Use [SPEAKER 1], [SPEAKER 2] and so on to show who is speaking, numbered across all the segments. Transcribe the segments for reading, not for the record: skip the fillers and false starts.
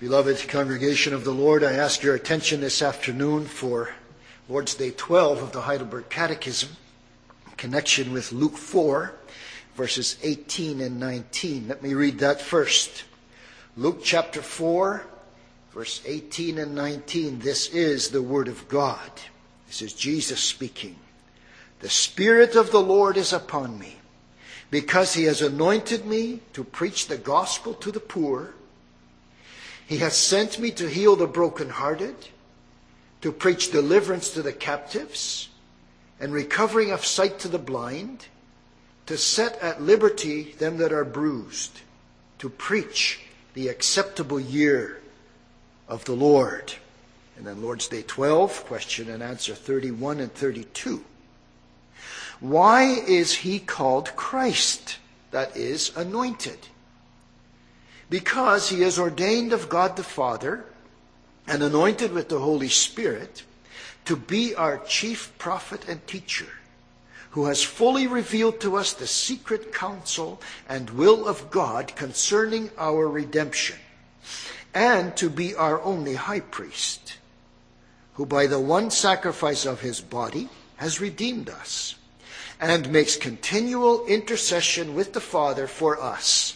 [SPEAKER 1] Beloved congregation of the Lord, I ask your attention this afternoon for Lord's Day 12 of the Heidelberg Catechism in connection with Luke 4, verses 18 and 19. Let me read that first. Luke chapter 4, verse 18 and 19. This is the Word of God. This is Jesus speaking. The Spirit of the Lord is upon me, because He has anointed me to preach the gospel to the poor. He has sent me to heal the brokenhearted, to preach deliverance to the captives, and recovering of sight to the blind, to set at liberty them that are bruised, to preach the acceptable year of the Lord. And then Lord's Day 12, question and answer 31 and 32. Why is He called Christ, that is, anointed? Because He is ordained of God the Father and anointed with the Holy Spirit to be our chief prophet and teacher, who has fully revealed to us the secret counsel and will of God concerning our redemption, and to be our only high priest, who by the one sacrifice of His body has redeemed us, and makes continual intercession with the Father for us,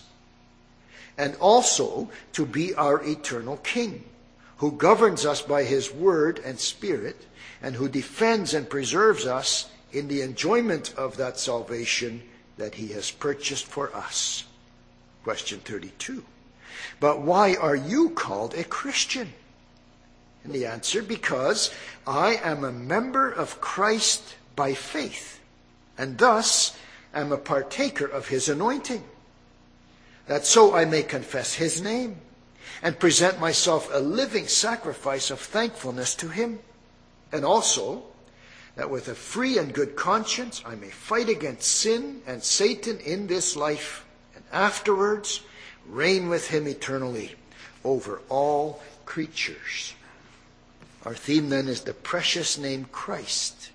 [SPEAKER 1] and also to be our eternal King, who governs us by His word and Spirit, and who defends and preserves us in the enjoyment of that salvation that He has purchased for us. Question 32. But why are you called a Christian? And the answer, because I am a member of Christ by faith, and thus am a partaker of His anointing, that so I may confess His name and present myself a living sacrifice of thankfulness to Him, and also that with a free and good conscience I may fight against sin and Satan in this life, and afterwards reign with Him eternally over all creatures. Our theme then is the precious name Christ.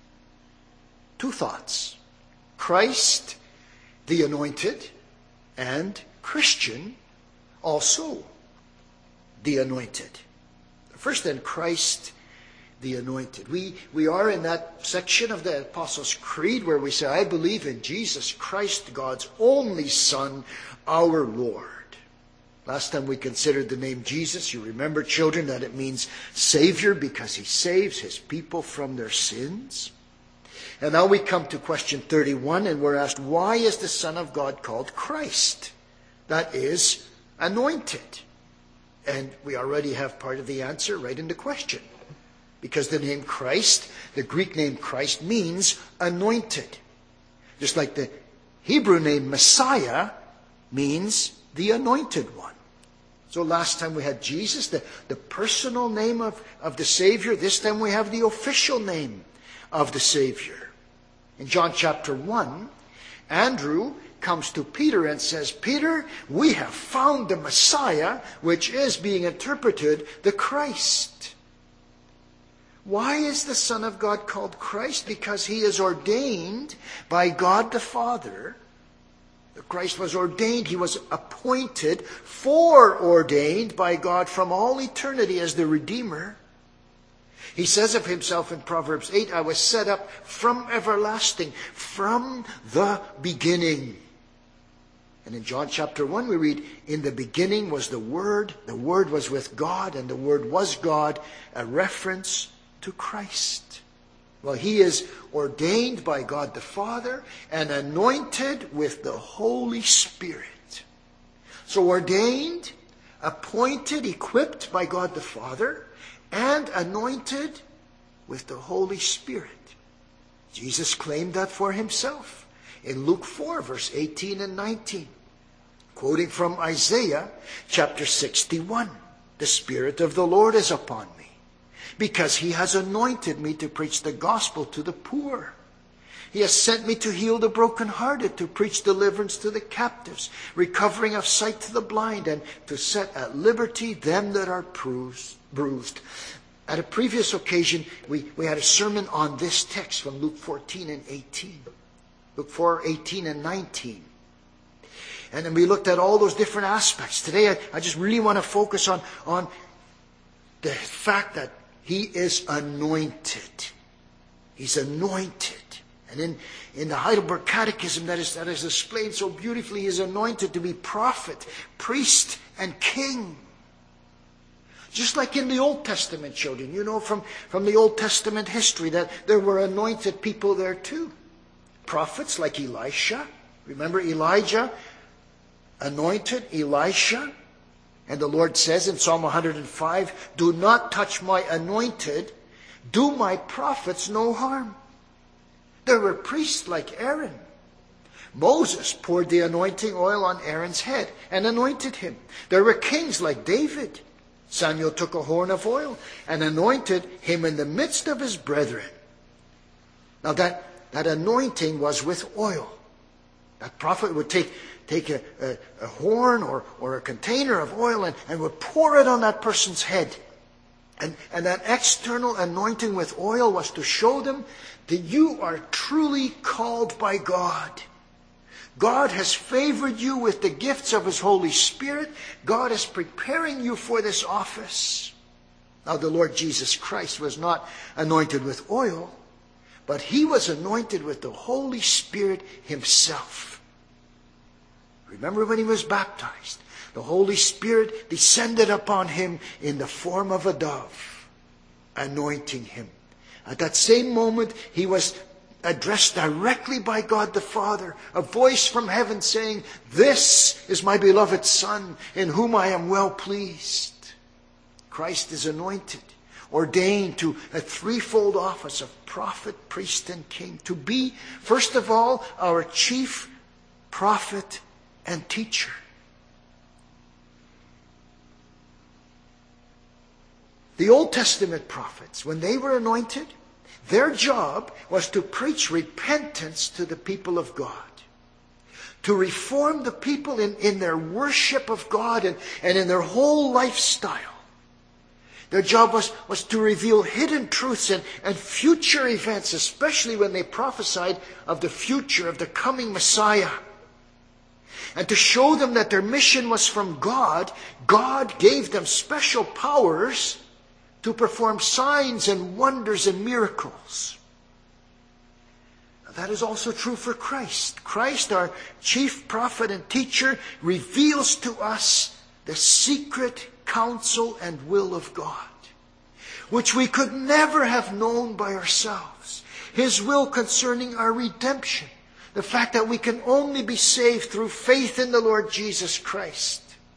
[SPEAKER 1] Two thoughts: Christ, the anointed, and Christian, also the anointed. First then, Christ, the anointed. We are in that section of the Apostles' Creed where we say, I believe in Jesus Christ, God's only Son, our Lord. Last time we considered the name Jesus, you remember, children, that it means Savior because He saves His people from their sins. And now we come to question 31, and we're asked, why is the Son of God called Christ? That is, anointed. And we already have part of the answer right in the question. Because the name Christ, the Greek name Christ, means anointed. Just like the Hebrew name Messiah means the anointed one. So last time we had Jesus, the personal name of the Savior. This time we have the official name of the Savior. In John chapter 1, Andrew comes to Peter and says, Peter, we have found the Messiah, which is being interpreted the Christ. Why is the Son of God called Christ? Because He is ordained by God the Father. The Christ was ordained. He was appointed, foreordained by God from all eternity as the Redeemer. He says of Himself in Proverbs 8, I was set up from everlasting, from the beginning. And in John chapter 1 we read, in the beginning was the Word was with God, and the Word was God, a reference to Christ. Well, He is ordained by God the Father and anointed with the Holy Spirit. So ordained, appointed, equipped by God the Father, and anointed with the Holy Spirit. Jesus claimed that for Himself in Luke 4, verse 18 and 19. Quoting from Isaiah chapter 61, the Spirit of the Lord is upon me, because He has anointed me to preach the gospel to the poor. He has sent me to heal the brokenhearted, to preach deliverance to the captives, recovering of sight to the blind, and to set at liberty them that are bruised. At a previous occasion, we had a sermon on this text from Luke 14 and 18. Luke 4, 18 and 19. And then we looked at all those different aspects. Today I just really want to focus on the fact that he is anointed. He's anointed. And in the Heidelberg Catechism that is explained so beautifully, he is anointed to be prophet, priest, and king. Just like in the Old Testament, children. You know from the Old Testament history that there were anointed people there too. Prophets like Elisha. Remember Elijah anointed Elisha? And the Lord says in Psalm 105, do not touch my anointed, do my prophets no harm. There were priests like Aaron. Moses poured the anointing oil on Aaron's head and anointed him. There were kings like David. Samuel took a horn of oil and anointed him in the midst of his brethren. Now that anointing was with oil. That prophet would take a horn or a container of oil and would pour it on that person's head. And that external anointing with oil was to show them that you are truly called by God. God has favored you with the gifts of his Holy Spirit. God is preparing you for this office. Now the Lord Jesus Christ was not anointed with oil, but he was anointed with the Holy Spirit himself. Remember when he was baptized? The Holy Spirit descended upon him in the form of a dove, anointing him. At that same moment, he was addressed directly by God the Father, a voice from heaven saying, this is my beloved Son, in whom I am well pleased. Christ is anointed, ordained to a threefold office of prophet, priest, and king, to be, first of all, our chief prophet and teacher. The Old Testament prophets, when they were anointed, their job was to preach repentance to the people of God. To reform the people in their worship of God and in their whole lifestyle. Their job was to reveal hidden truths and future events, especially when they prophesied of the future, of the coming Messiah. And to show them that their mission was from God, God gave them special powers to perform signs and wonders and miracles. Now, that is also true for Christ. Christ, our chief prophet and teacher, reveals to us the secret counsel and will of God, which we could never have known by ourselves. His will concerning our redemption, the fact that we can only be saved through faith in the Lord Jesus Christ.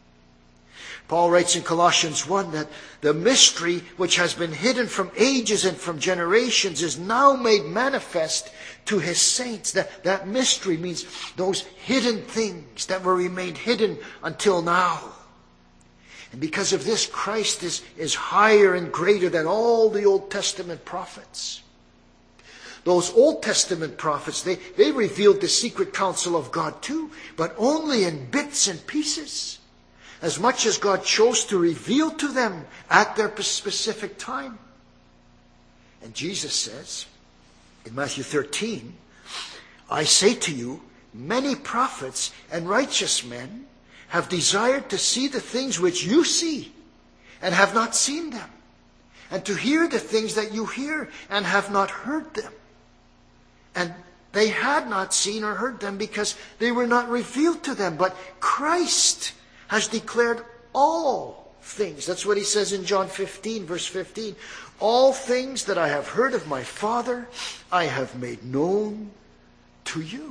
[SPEAKER 1] Paul writes in Colossians 1 that the mystery which has been hidden from ages and from generations is now made manifest to his saints. That mystery means those hidden things that were remained hidden until now. And because of this, Christ is higher and greater than all the Old Testament prophets. Those Old Testament prophets, they revealed the secret counsel of God too, but only in bits and pieces. As much as God chose to reveal to them at their specific time. And Jesus says in Matthew 13, I say to you, many prophets and righteous men have desired to see the things which you see and have not seen them, and to hear the things that you hear and have not heard them. And they had not seen or heard them because they were not revealed to them. But Christ has declared all things. That's what he says in John 15, verse 15. All things that I have heard of my Father, I have made known to you.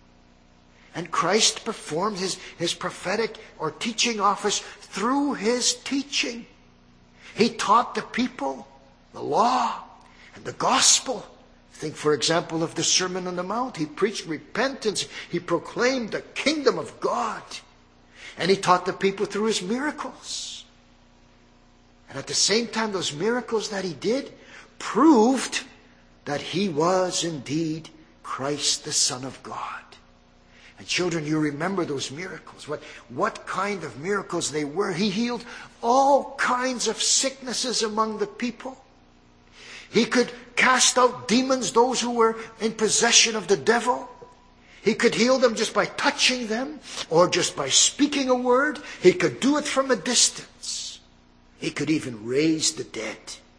[SPEAKER 1] And Christ performed his prophetic or teaching office through his teaching. He taught the people the law and the gospel. Think, for example, of the Sermon on the Mount. He preached repentance. He proclaimed the kingdom of God. And he taught the people through his miracles. And at the same time, those miracles that he did proved that he was indeed Christ, the Son of God. And children, you remember those miracles. What kind of miracles they were. He healed all kinds of sicknesses among the people. He could cast out demons, those who were in possession of the devil. He could heal them just by touching them or just by speaking a word. He could do it from a distance. He could even raise the dead.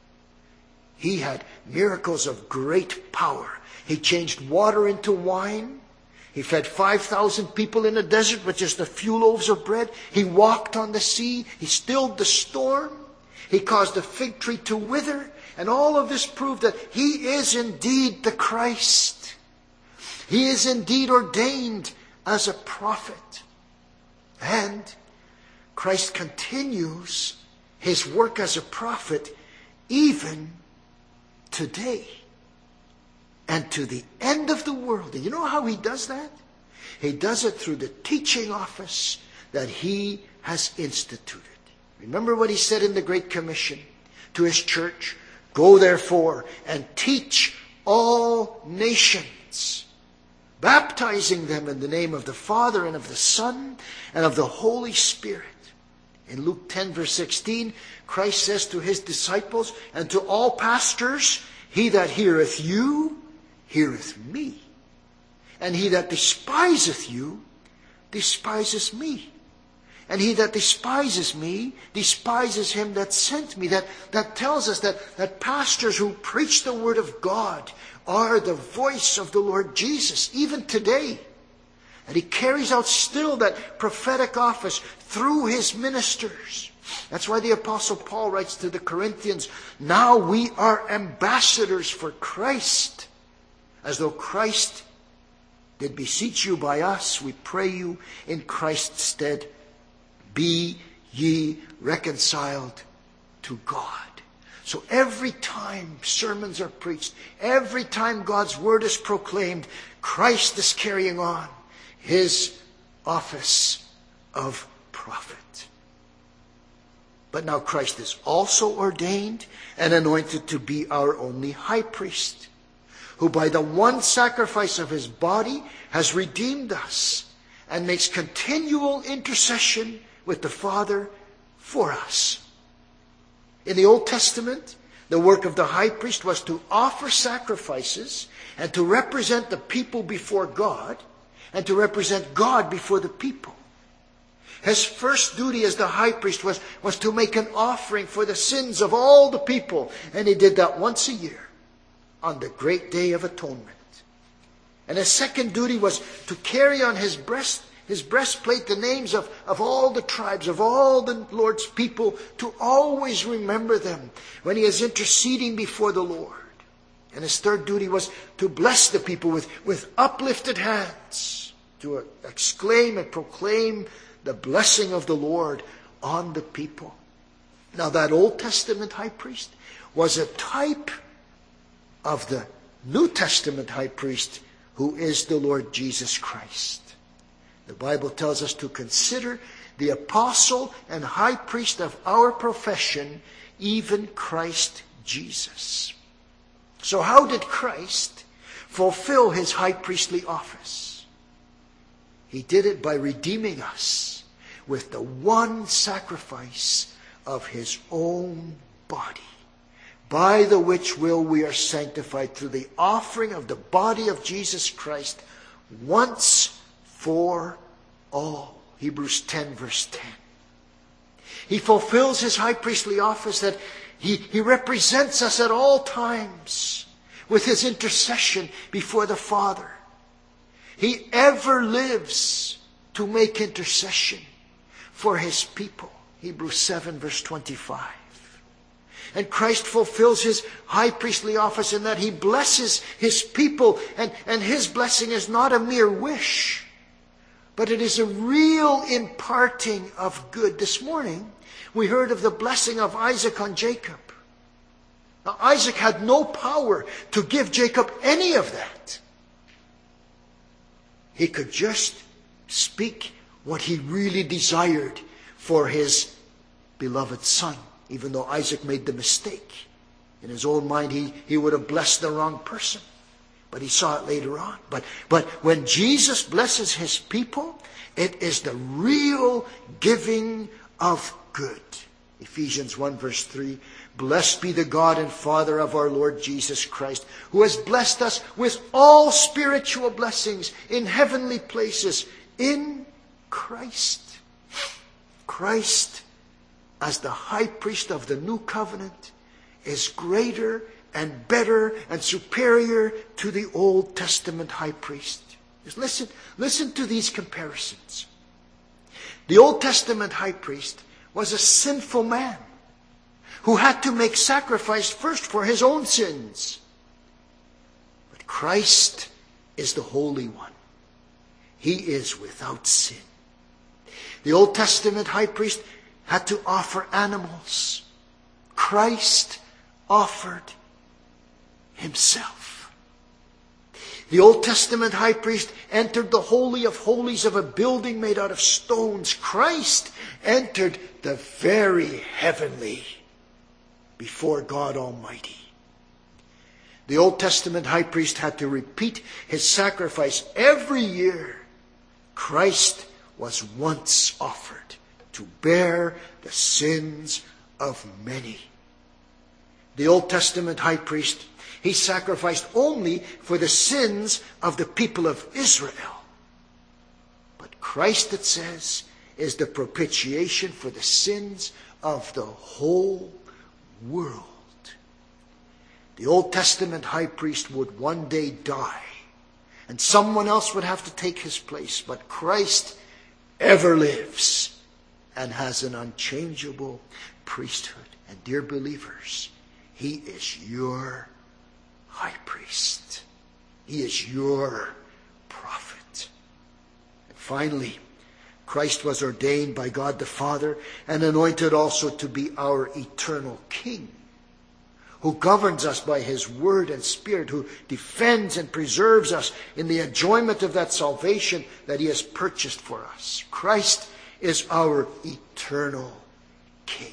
[SPEAKER 1] He had miracles of great power. He changed water into wine. He fed 5,000 people in the desert with just a few loaves of bread. He walked on the sea. He stilled the storm. He caused the fig tree to wither. And all of this proved that he is indeed the Christ. He is indeed ordained as a prophet. And Christ continues his work as a prophet even today and to the end of the world. And you know how he does that? He does it through the teaching office that he has instituted. Remember what he said in the Great Commission to his church? Go therefore and teach all nations, baptizing them in the name of the Father and of the Son and of the Holy Spirit. In Luke 10 verse 16, Christ says to his disciples and to all pastors, he that heareth you, heareth me. And he that despiseth you, despises me. And he that despises me, despises him that sent me. That tells us that pastors who preach the word of God are the voice of the Lord Jesus, even today. And he carries out still that prophetic office through his ministers. That's why the Apostle Paul writes to the Corinthians, now we are ambassadors for Christ. As though Christ did beseech you by us, we pray you in Christ's stead, be ye reconciled to God. So every time sermons are preached, every time God's word is proclaimed, Christ is carrying on his office of prophet. But now Christ is also ordained and anointed to be our only high priest, who by the one sacrifice of his body has redeemed us and makes continual intercession with the Father for us. In the Old Testament, the work of the high priest was to offer sacrifices and to represent the people before God and to represent God before the people. His first duty as the high priest was to make an offering for the sins of all the people. And he did that once a year on the great day of atonement. And his second duty was to carry on his breastplate the names of all the tribes, of all the Lord's people, to always remember them when he is interceding before the Lord. And his third duty was to bless the people with uplifted hands, to exclaim and proclaim the blessing of the Lord on the people. Now that Old Testament high priest was a type of the New Testament high priest, who is the Lord Jesus Christ. The Bible tells us to consider the apostle and high priest of our profession, even Christ Jesus. So how did Christ fulfill his high priestly office? He did it by redeeming us with the one sacrifice of his own body, by the which will we are sanctified through the offering of the body of Jesus Christ once for all. Hebrews 10 verse 10. He fulfills his high priestly office that he represents us at all times with his intercession before the Father. He ever lives to make intercession for his people. Hebrews 7 verse 25. And Christ fulfills his high priestly office in that he blesses his people. And his blessing is not a mere wish, but it is a real imparting of good. This morning, we heard of the blessing of Isaac on Jacob. Now, Isaac had no power to give Jacob any of that. He could just speak what he really desired for his beloved son, even though Isaac made the mistake. In his own mind, he would have blessed the wrong person. But he saw it later on. But when Jesus blesses his people, it is the real giving of good. Ephesians 1 verse 3, blessed be the God and Father of our Lord Jesus Christ, who has blessed us with all spiritual blessings in heavenly places in Christ. Christ, as the high priest of the new covenant, is greater and better and superior to the Old Testament high priest. Just listen to these comparisons. The Old Testament high priest was a sinful man who had to make sacrifice first for his own sins. But Christ is the Holy One. He is without sin. The Old Testament high priest had to offer animals. Christ offered himself. The Old Testament high priest entered the Holy of Holies of a building made out of stones. Christ entered the very heavenly before God Almighty. The Old Testament high priest had to repeat his sacrifice every year. Christ was once offered to bear the sins of many. The Old Testament high priest, he sacrificed only for the sins of the people of Israel. But Christ, it says, is the propitiation for the sins of the whole world. The Old Testament high priest would one day die, and someone else would have to take his place. But Christ ever lives and has an unchangeable priesthood. And dear believers, he is your high priest. He is your prophet. And finally, Christ was ordained by God the Father and anointed also to be our eternal King, who governs us by his word and spirit, who defends and preserves us in the enjoyment of that salvation that he has purchased for us. Christ is our eternal King.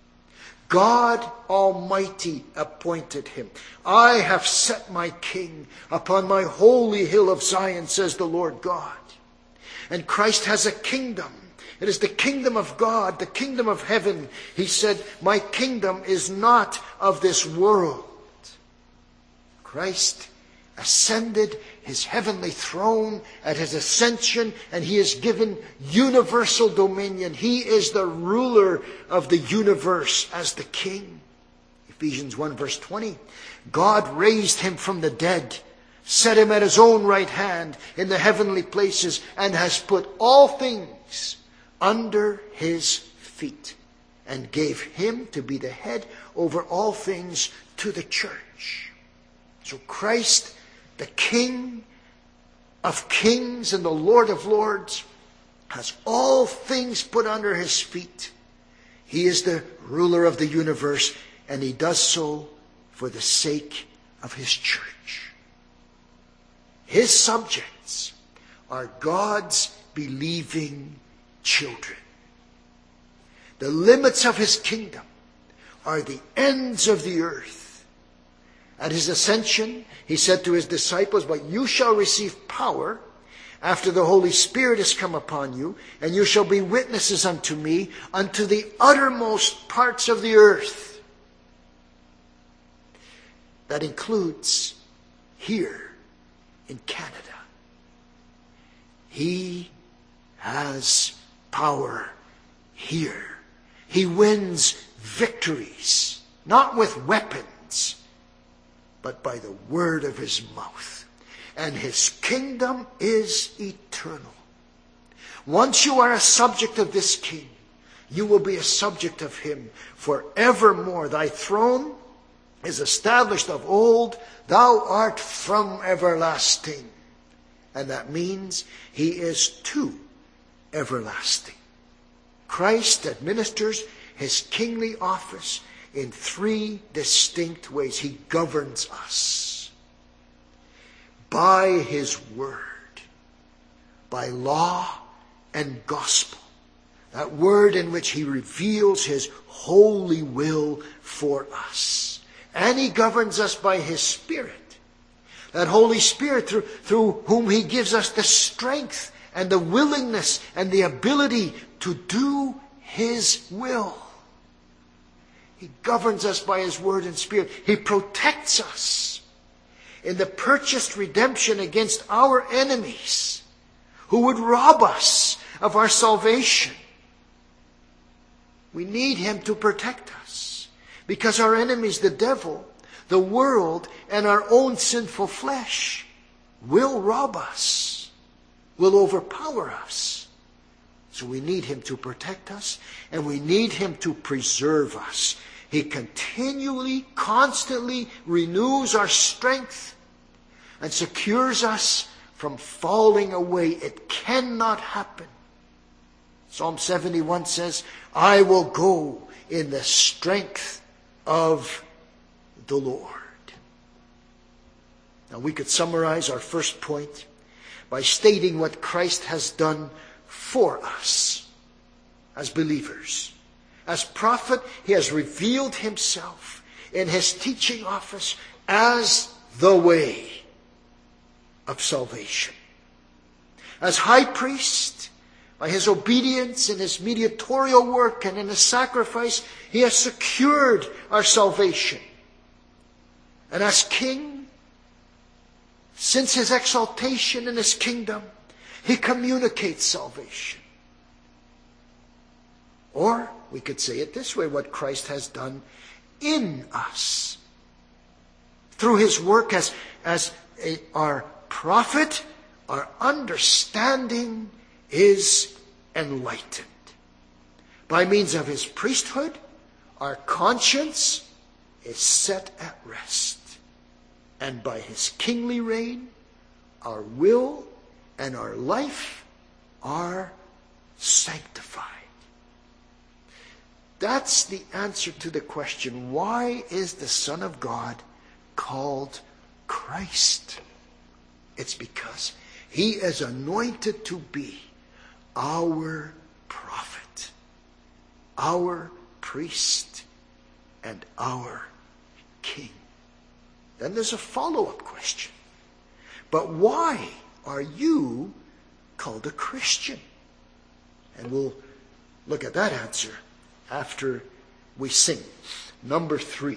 [SPEAKER 1] God Almighty appointed him. I have set my King upon my holy hill of Zion, says the Lord God. And Christ has a kingdom. It is the kingdom of God, the kingdom of heaven. He said, my kingdom is not of this world. Christ ascended his heavenly throne at his ascension, and he is given universal dominion. He is the ruler of the universe as the King. Ephesians 1 verse 20. God raised him from the dead, set him at his own right hand in the heavenly places, and has put all things under his feet, and gave him to be the head over all things to the church. So Christ, the King of kings and the Lord of lords, has all things put under his feet. He is the ruler of the universe, and he does so for the sake of his church. His subjects are God's believing children. The limits of his kingdom are the ends of the earth. At his ascension, he said to his disciples, but you shall receive power after the Holy Spirit has come upon you, and you shall be witnesses unto me unto the uttermost parts of the earth. That includes here in Canada. He has power here. He wins victories, not with weapons, but by the word of his mouth. And his kingdom is eternal. Once you are a subject of this King, you will be a subject of him forevermore. Thy throne is established of old. Thou art from everlasting. And that means he is to everlasting. Christ administers his kingly office in three distinct ways. He governs us by his word, by law and gospel. That word in which he reveals his holy will for us. And he governs us by his Spirit. That Holy Spirit through whom he gives us the strength and the willingness and the ability to do his will. He governs us by His Word and Spirit. He protects us in the purchased redemption against our enemies who would rob us of our salvation. We need Him to protect us because our enemies, the devil, the world, and our own sinful flesh, will rob us, will overpower us. So we need Him to protect us, and we need Him to preserve us. He continually, constantly renews our strength and secures us from falling away. It cannot happen. Psalm 71 says, I will go in the strength of the Lord. Now we could summarize our first point by stating what Christ has done for us as believers. As prophet, He has revealed Himself in His teaching office as the way of salvation. As high priest, by His obedience in His mediatorial work and in His sacrifice, He has secured our salvation. And as king, since His exaltation in His kingdom, He communicates salvation. Or we could say it this way, what Christ has done in us. Through His work as our prophet, our understanding is enlightened. By means of His priesthood, our conscience is set at rest. And by His kingly reign, our will and our life are sanctified. That's the answer to the question, why is the Son of God called Christ? It's because He is anointed to be our prophet, our priest, and our king. Then there's a follow-up question. But why are you called a Christian? And we'll look at that answer after we sing. Number 3.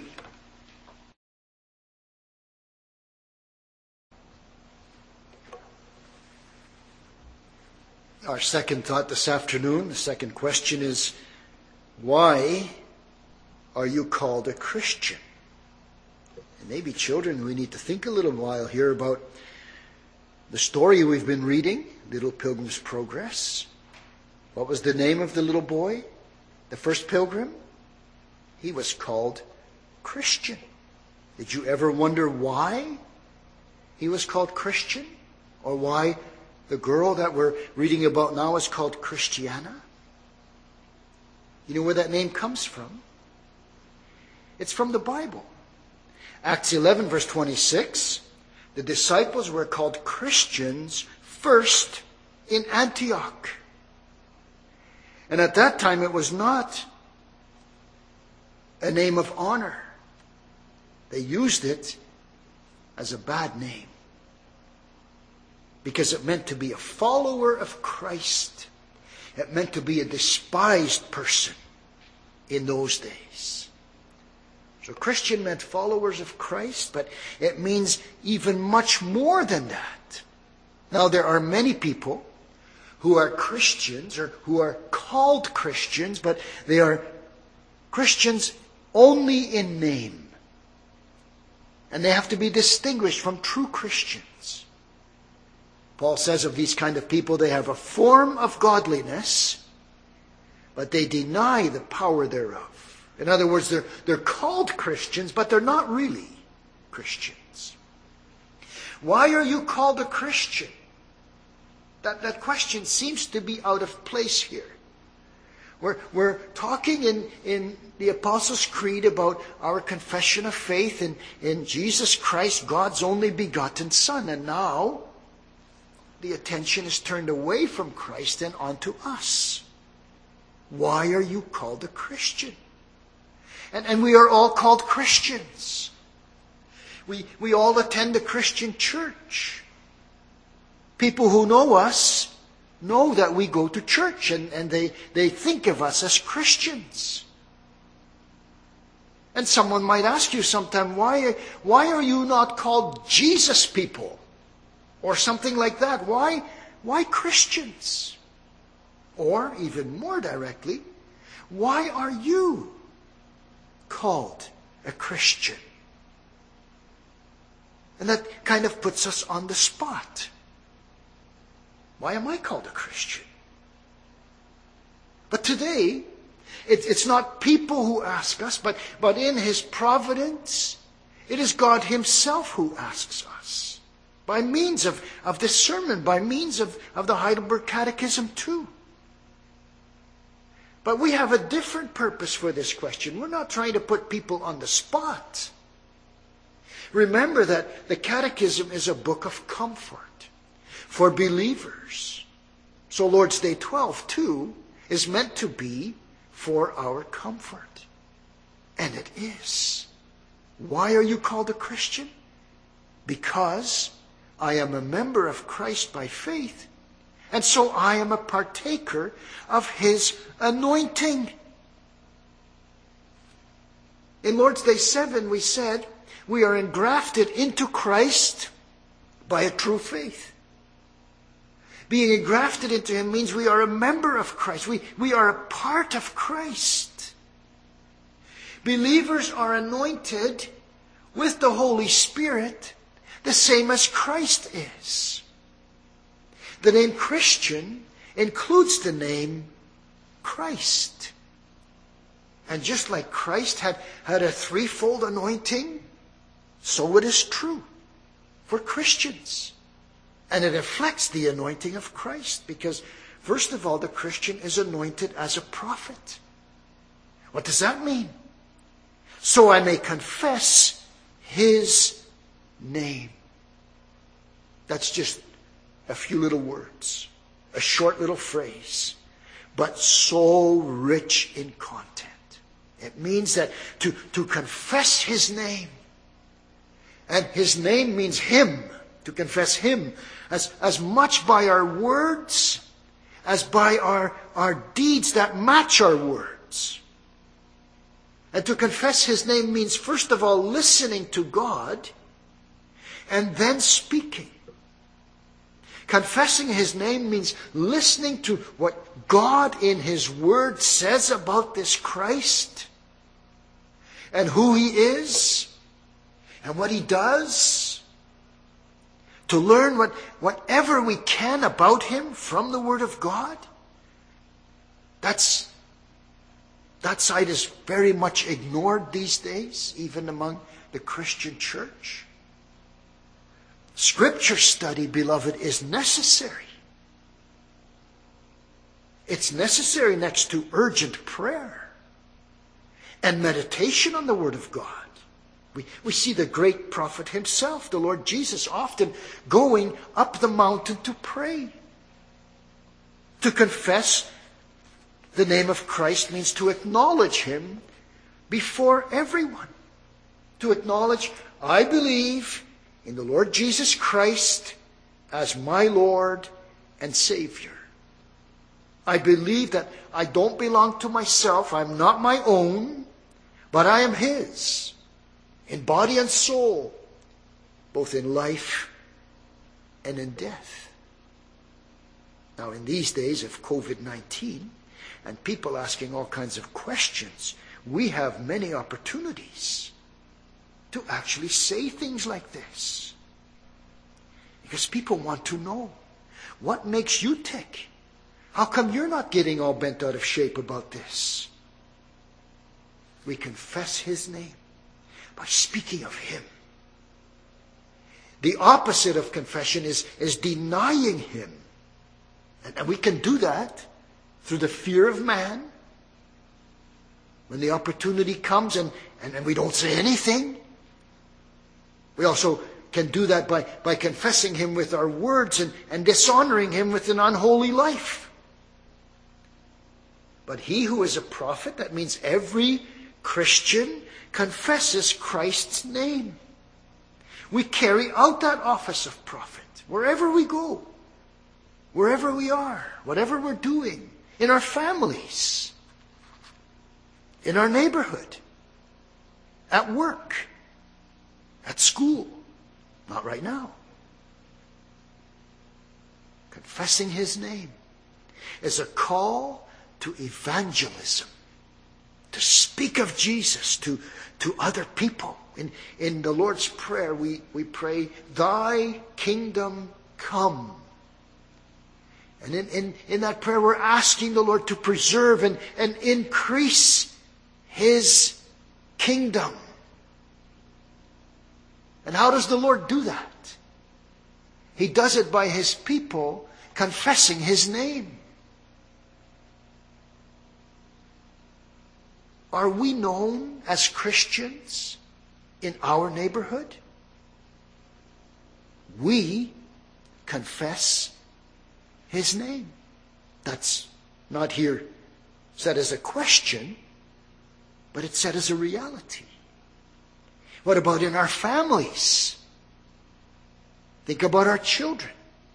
[SPEAKER 1] Our second thought this afternoon, the second question is, why are you called a Christian? And maybe children, we need to think a little while here about the story we've been reading, Little Pilgrim's Progress. What was the name of the little boy? The first pilgrim? He was called Christian. Did you ever wonder why he was called Christian? Or why the girl that we're reading about now is called Christiana? You know where that name comes from? It's from the Bible. Acts 11 verse 26, the disciples were called Christians first in Antioch. And at that time it was not a name of honor. They used it as a bad name because it meant to be a follower of Christ. It meant to be a despised person in those days. So Christian meant followers of Christ, but it means even much more than that. Now there are many people who are Christians or who are called Christians, but they are Christians only in name. And they have to be distinguished from true Christians. Paul says of these kind of people, they have a form of godliness, but they deny the power thereof. In other words, they're called Christians, but they're not really Christians. Why are you called a Christian? That question seems to be out of place here. We're talking in the Apostles' Creed about our confession of faith in Jesus Christ, God's only begotten Son. And now the attention is turned away from Christ and onto us. Why are you called a Christian? And we are all called Christians. We all attend a Christian church. People who know us know that we go to church and they think of us as Christians. And someone might ask you sometime, why are you not called Jesus people? Or something like that. Why Christians? Or, even more directly, why are you called a Christian? And that kind of puts us on the spot. Why am I called a Christian? But today, it's not people who ask us, but in His providence, it is God Himself who asks us. By means of this sermon, by means of the Heidelberg Catechism too. But we have a different purpose for this question. We're not trying to put people on the spot. Remember that the Catechism is a book of comfort for believers. So Lord's Day 12 too is meant to be for our comfort. And it is. Why are you called a Christian? Because I am a member of Christ by faith, and so I am a partaker of His anointing. In Lord's Day 7 we said we are engrafted into Christ by a true faith. Being engrafted into Him means we are a member of Christ. We are a part of Christ. Believers are anointed with the Holy Spirit the same as Christ is. The name Christian includes the name Christ. And just like Christ had a threefold anointing, so it is true for Christians. And it reflects the anointing of Christ because, first of all, the Christian is anointed as a prophet. What does that mean? So I may confess His name. That's just a few little words, a short little phrase, but so rich in content. It means that to confess His name, and His name means Him, to confess Him as much by our words as by our deeds that match our words. And to confess His name means, first of all, listening to God and then speaking. Confessing His name means listening to what God in His Word says about this Christ and who He is and what He does. To learn whatever we can about Him from the Word of God. That side is very much ignored these days, even among the Christian church. Scripture study, beloved, is necessary. It's necessary next to urgent prayer and meditation on the Word of God. We see the great prophet himself, the Lord Jesus, often going up the mountain to pray. To confess the name of Christ means to acknowledge Him before everyone. To acknowledge, I believe in the Lord Jesus Christ as my Lord and Savior. I believe that I don't belong to myself. I'm not my own, but I am His. In body and soul, both in life and in death. Now, in these days of COVID-19 and people asking all kinds of questions, we have many opportunities to actually say things like this. Because people want to know, what makes you tick? How come you're not getting all bent out of shape about this? We confess His name by speaking of Him. The opposite of confession is denying Him. And we can do that through the fear of man. When the opportunity comes and we don't say anything. We also can do that by confessing Him with our words and dishonoring Him with an unholy life. But he who is a prophet, that means every Christian, confesses Christ's name. We carry out that office of prophet wherever we go, wherever we are, whatever we're doing, in our families, in our neighborhood, at work, at school. Not right now. Confessing His name is a call to evangelism, to speak of Jesus to other people. In the Lord's Prayer, we pray, Thy kingdom come. And in that prayer, we're asking the Lord to preserve and increase His kingdom. And how does the Lord do that? He does it by His people confessing His name. Are we known as Christians in our neighborhood? We confess His name. That's not here said as a question, but it's said as a reality. What about in our families? Think about our children.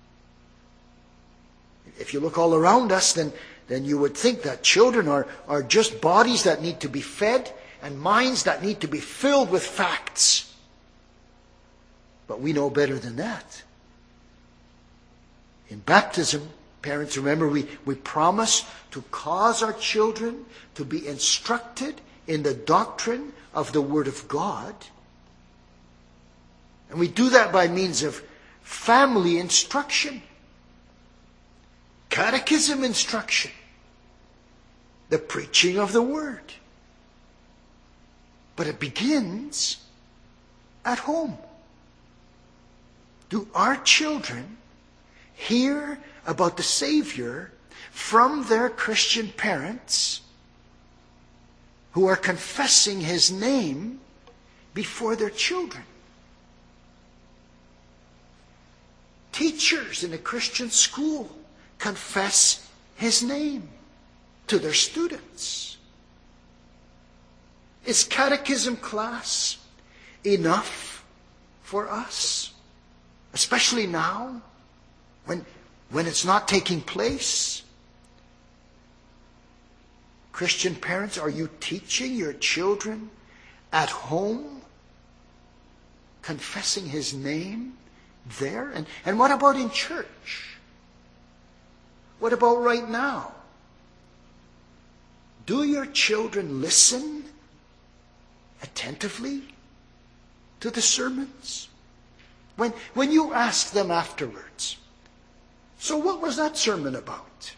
[SPEAKER 1] If you look all around us, then you would think that children are just bodies that need to be fed and minds that need to be filled with facts. But we know better than that. In baptism, parents, remember, we promise to cause our children to be instructed in the doctrine of the Word of God. And we do that by means of family instruction, catechism instruction, the preaching of the Word. But it begins at home. Do our children hear about the Savior from their Christian parents who are confessing His name before their children? Teachers in a Christian school confess His name to their students. Is catechism class enough for us? Especially now, when it's not taking place? Christian parents, are you teaching your children at home, confessing His name there? And what about in church? What about right now? Do your children listen attentively to the sermons? When you ask them afterwards, so what was that sermon about?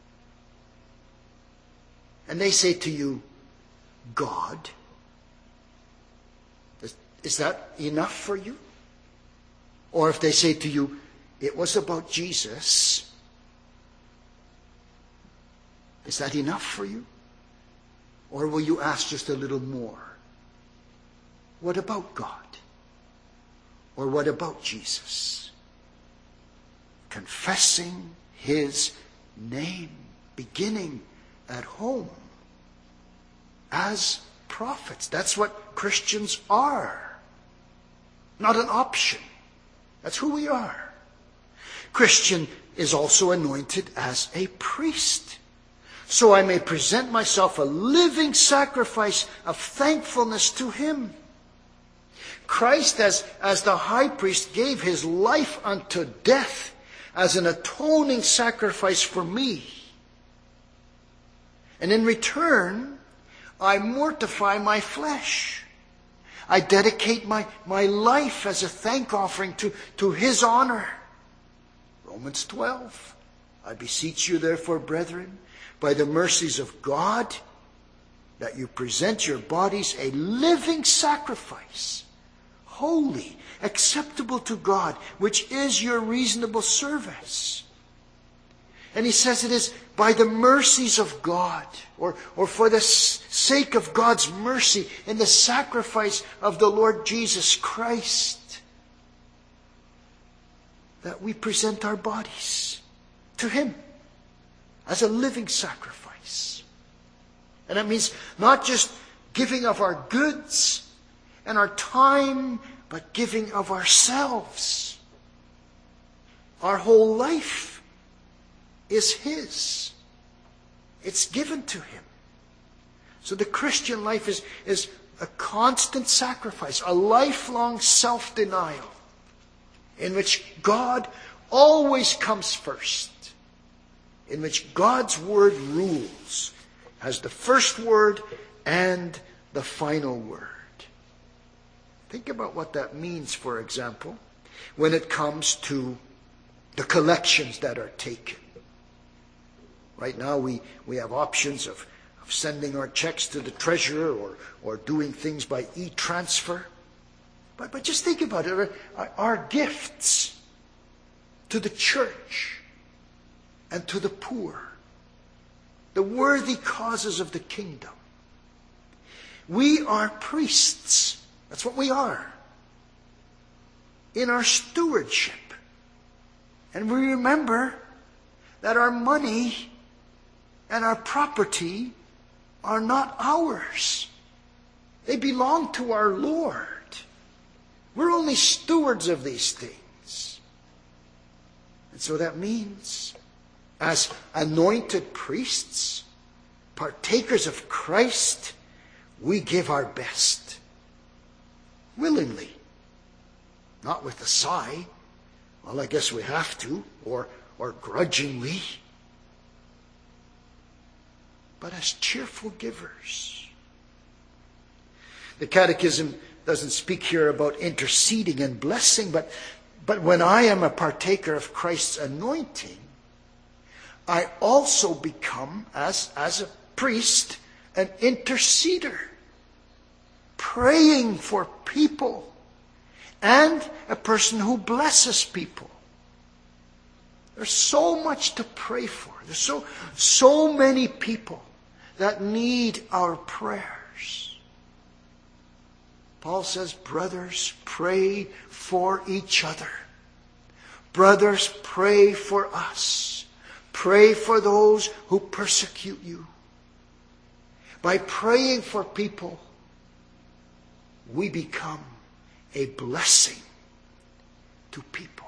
[SPEAKER 1] And they say to you, God. Is that enough for you? Or if they say to you, it was about Jesus, is that enough for you? Or will you ask just a little more? What about God? Or what about Jesus? Confessing His name, beginning at home, as prophets. That's what Christians are. Not an option. That's who we are. Christian is also anointed as a priest. So I may present myself a living sacrifice of thankfulness to Him. Christ, as the high priest, gave His life unto death as an atoning sacrifice for me. And in return, I mortify my flesh. I dedicate my life as a thank offering to His honor. Romans 12. I beseech you therefore, brethren, by the mercies of God, that you present your bodies a living sacrifice, holy, acceptable to God, which is your reasonable service. And he says it is by the mercies of God, or for the sake of God's mercy in the sacrifice of the Lord Jesus Christ, that we present our bodies to Him as a living sacrifice. And that means not just giving of our goods and our time, but giving of ourselves. Our whole life is His. It's given to Him. So the Christian life is a constant sacrifice, a lifelong self-denial in which God always comes first, in which God's word rules as the first word and the final word. Think about what that means, for example, when it comes to the collections that are taken. Right now we have options of sending our checks to the treasurer or doing things by e-transfer. But just think about it. Our gifts to the church and to the poor, the worthy causes of the kingdom. We are priests. That's what we are. In our stewardship. And we remember that our money and our property are not ours. They belong to our Lord. We're only stewards of these things. And so that means, as anointed priests, partakers of Christ, we give our best. Willingly. Not with a sigh. Well, I guess we have to. Or grudgingly. But as cheerful givers. The Catechism doesn't speak here about interceding and blessing, but when I am a partaker of Christ's anointing, I also become, as a priest, an interceder, praying for people, and a person who blesses people. There's so much to pray for. There's so many people that need our prayers. Paul says, brothers, pray for each other. Brothers, pray for us. Pray for those who persecute you. By praying for people, we become a blessing to people.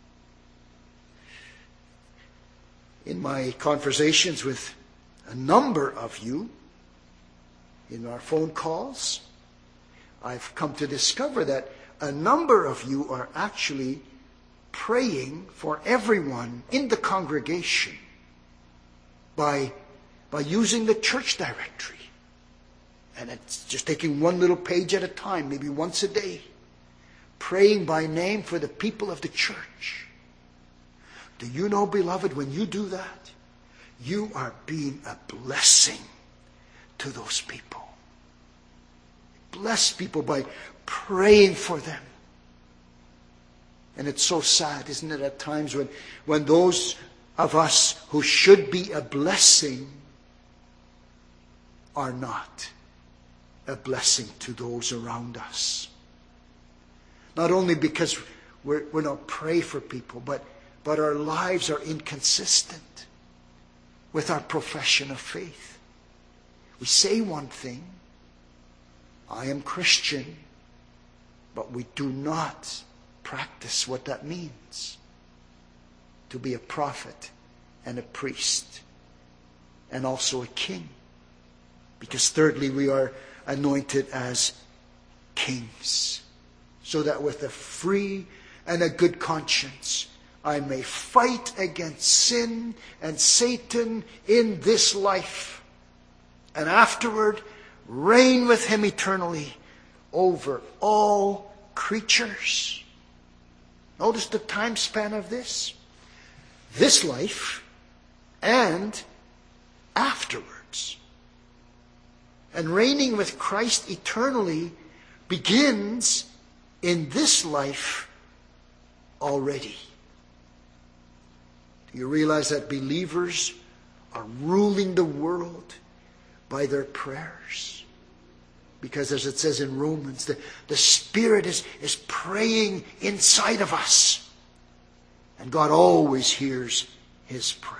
[SPEAKER 1] In my conversations with a number of you, in our phone calls, I've come to discover that a number of you are actually praying for everyone in the congregation by using the church directory. And it's just taking one little page at a time, maybe once a day, praying by name for the people of the church. Do you know, beloved, when you do that, you are being a blessing to those people. Bless people by praying for them. And it's so sad, isn't it, at times when those of us who should be a blessing are not a blessing to those around us. Not only because we're not praying for people, but our lives are inconsistent with our profession of faith. We say one thing, I am Christian, but we do not practice what that means. To be a prophet and a priest and also a king. Because thirdly, we are anointed as kings, so that with a free and a good conscience, I may fight against sin and Satan in this life, and afterward reign with him eternally over all creatures. Notice the time span of this life and afterwards. And reigning with Christ eternally begins in this life already. Do you realize that believers are ruling the world by their prayers? Because as it says in Romans, the Spirit is praying inside of us. And God always hears His prayer.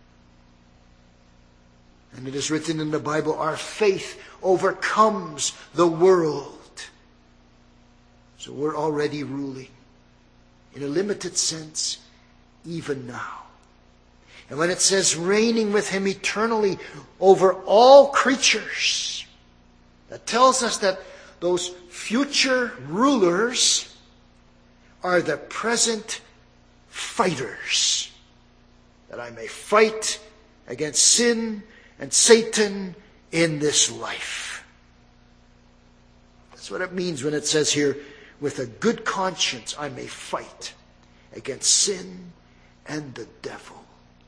[SPEAKER 1] And it is written in the Bible, our faith overcomes the world. So we're already ruling, in a limited sense, even now. And when it says reigning with Him eternally over all creatures, that tells us that those future rulers are the present fighters. That I may fight against sin and Satan in this life. That's what it means when it says here, with a good conscience I may fight against sin and the devil.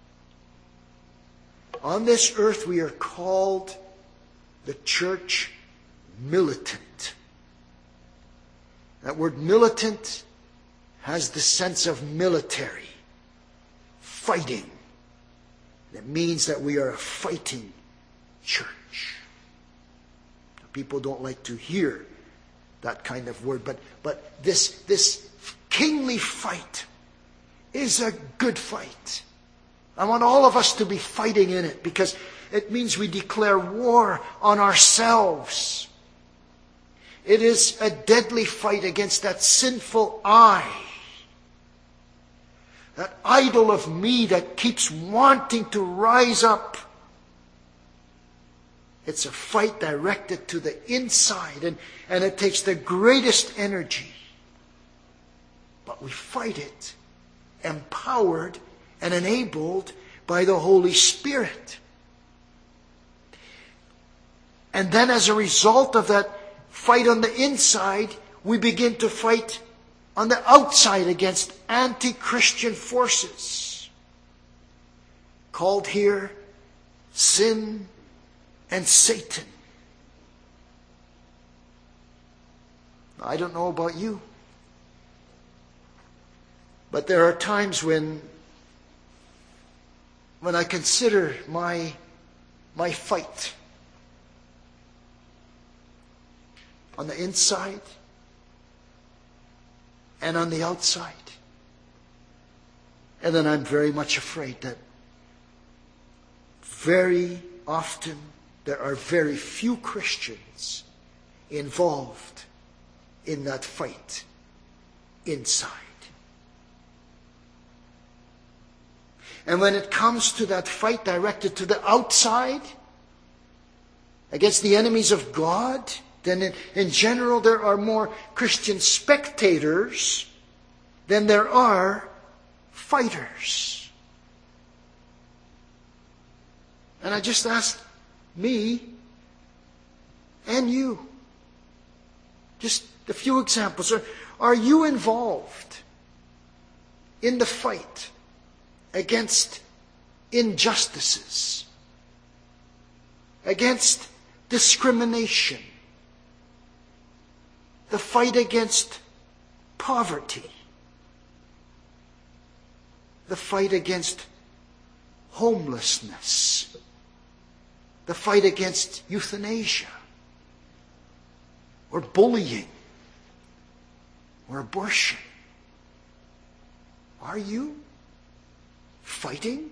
[SPEAKER 1] On this earth we are called the church militant. That word militant has the sense of military, fighting. It means that we are a fighting church. People don't like to hear that kind of word, but this kingly fight is a good fight. I want all of us to be fighting in it, because it means we declare war on ourselves. It is a deadly fight against that sinful I, that idol of me that keeps wanting to rise up. It's a fight directed to the inside, and it takes the greatest energy. But we fight it empowered and enabled by the Holy Spirit. And then as a result of that fight on the inside, we begin to fight on the outside against anti-Christian forces, called here sin and Satan. I don't know about you, but there are times when I consider my fight on the inside and on the outside. And then I'm very much afraid that very often there are very few Christians involved in that fight inside. And when it comes to that fight directed to the outside, against the enemies of God, then in general there are more Christian spectators than there are fighters. And I just ask me and you, just a few examples. Are you involved in the fight against injustices, against discrimination, the fight against poverty, the fight against homelessness, the fight against euthanasia, or bullying, or abortion? Are you fighting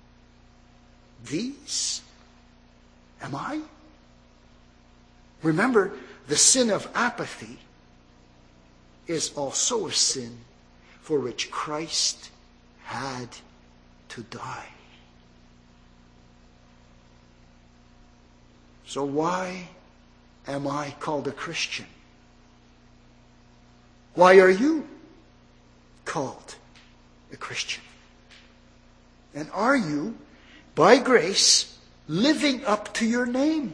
[SPEAKER 1] these? Am I? Remember, the sin of apathy is also a sin for which Christ had to die. So why am I called a Christian? Why are you called a Christian? And are you, by grace, living up to your name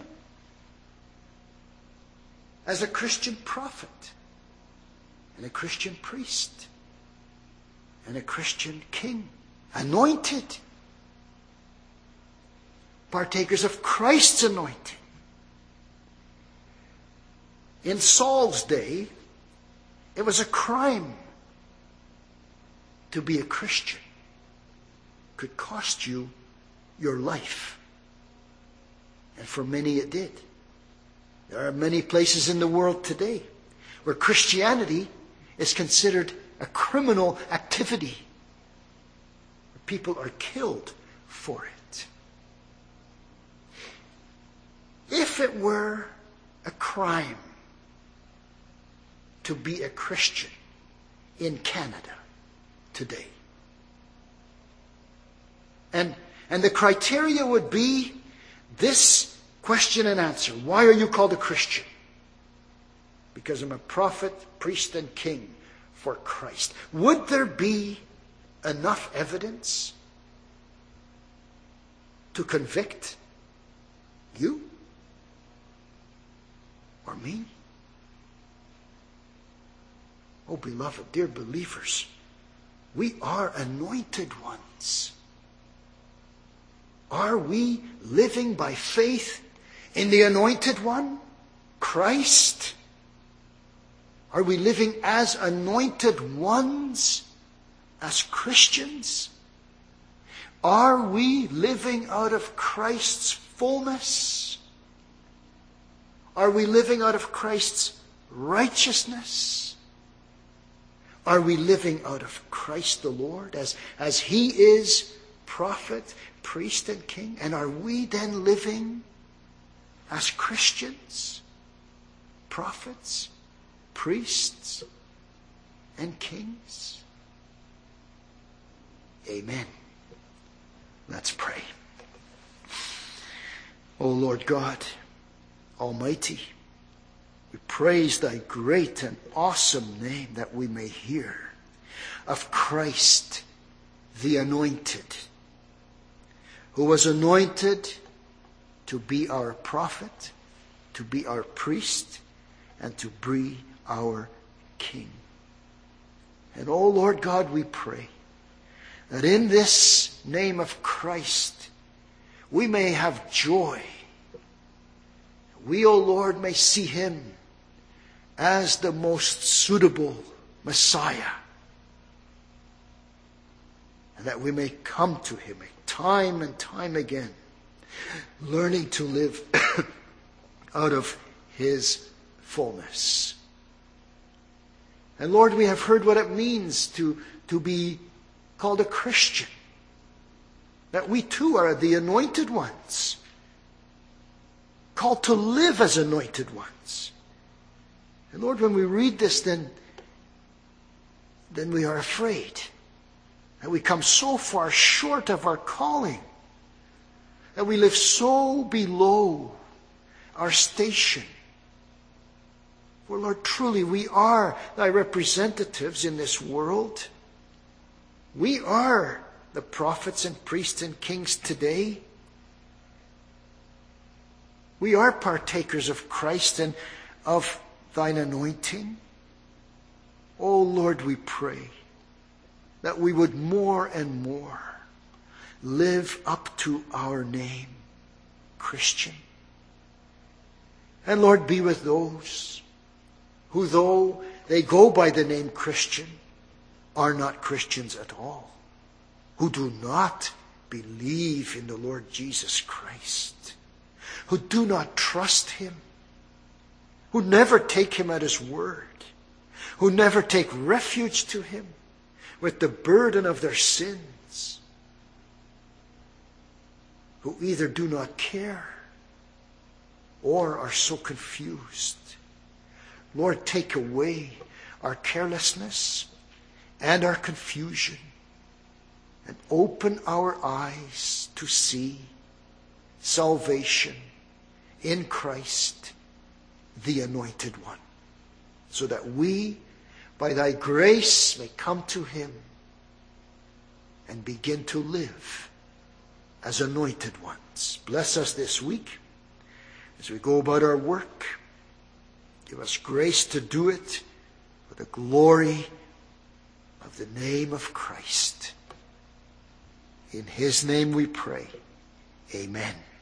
[SPEAKER 1] as a Christian prophet and a Christian priest and a Christian king, anointed, partakers of Christ's anointing? In Saul's day, it was a crime to be a Christian. It could cost you your life. And for many it did. There are many places in the world today where Christianity is considered a criminal activity. People are killed for it. If it were a crime to be a Christian in Canada today, and the criteria would be this question and answer: why are you called a Christian? because I'm a prophet, priest, and king for Christ. Would there be enough evidence to convict you or me? Oh, beloved, dear believers, we are anointed ones. Are we living by faith in the anointed one, Christ? Are we living as anointed ones, as Christians? Are we living out of Christ's fullness? Are we living out of Christ's righteousness? Are we living out of Christ the Lord as He is prophet, priest, and king? And are we then living as Christians, prophets, priests, and kings? Amen. Let's pray. O Lord God Almighty, we praise Thy great and awesome name, that we may hear of Christ the anointed, who was anointed to be our prophet, to be our priest, and to be our king. And O Lord God, we pray that in this name of Christ we may have joy. We, O Lord, may see Him as the most suitable Messiah, and that we may come to Him time and time again, learning to live out of His fullness. And Lord, we have heard what it means to be called a Christian, that we too are the anointed ones, called to live as anointed ones. And Lord, when we read this, then we are afraid that we come so far short of our calling, that we live so below our station. For Lord, truly we are Thy representatives in this world. We are the prophets and priests and kings today. We are partakers of Christ and of Thine anointing. Oh Lord, we pray that we would more and more live up to our name, Christian. And Lord, be with those who, though they go by the name Christian, are not Christians at all, who do not believe in the Lord Jesus Christ, who do not trust Him, who never take Him at His word, who never take refuge to Him with the burden of their sins, who either do not care or are so confused. Lord, take away our carelessness and our confusion, and open our eyes to see salvation in Christ, the Anointed One, so that we, by Thy grace, may come to Him and begin to live as anointed ones. Bless us this week as we go about our work. Give us grace to do it for the glory of the name of Christ. In His name we pray. Amen.